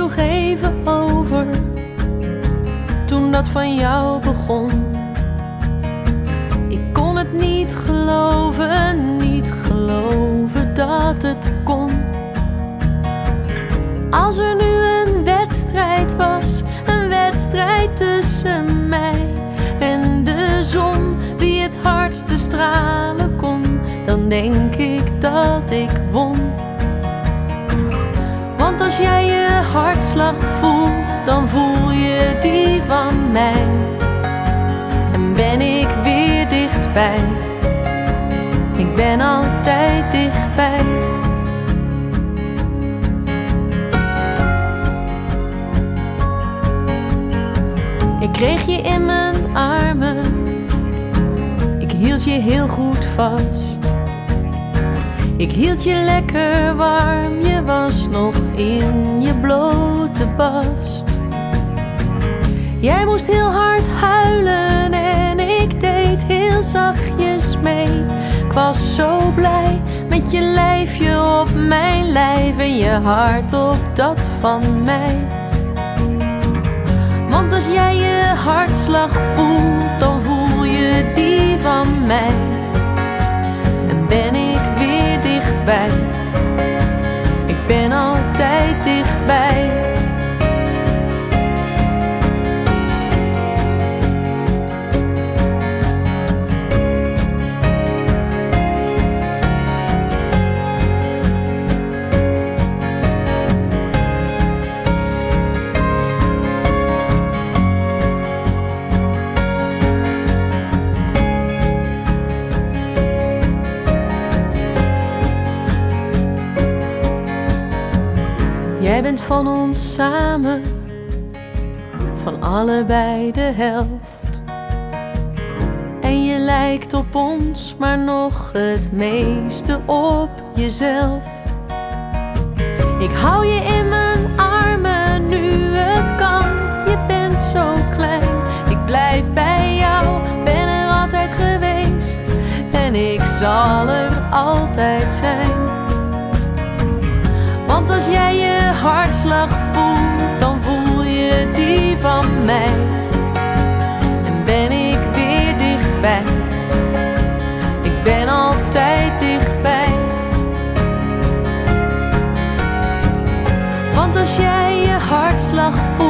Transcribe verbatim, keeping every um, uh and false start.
sloeg even over toen dat van jou begon. Ik kon het niet geloven, niet geloven dat het kon. Als er nu een wedstrijd was, een wedstrijd tussen mij en de zon, wie het hardste stralen kon, dan denk ik dat ik won. Want als jij je hartslag voelt, dan voel je die van mij. En ben ik weer dichtbij, ik ben altijd dichtbij. Ik kreeg je in mijn armen, ik hield je heel goed vast. Ik hield je lekker warm, je was nog in je blote bast. Jij moest heel hard huilen en ik deed heel zachtjes mee. Ik was zo blij met je lijfje op mijn lijf en je hart op dat van mij. Want als jij je hartslag voelt, dan voel je die van mij. En ben ik weer dichtbij, ik ben altijd dichtbij. Jij bent van ons samen, van allebei de helft. En je lijkt op ons, maar nog het meeste op jezelf. Ik hou je in mijn armen nu het kan, je bent zo klein. Ik blijf bij jou, ben er altijd geweest en ik zal er altijd zijn. Want als jij je hartslag voelt, dan voel je die van mij. En ben ik weer dichtbij, ik ben altijd dichtbij. Want als jij je hartslag voelt,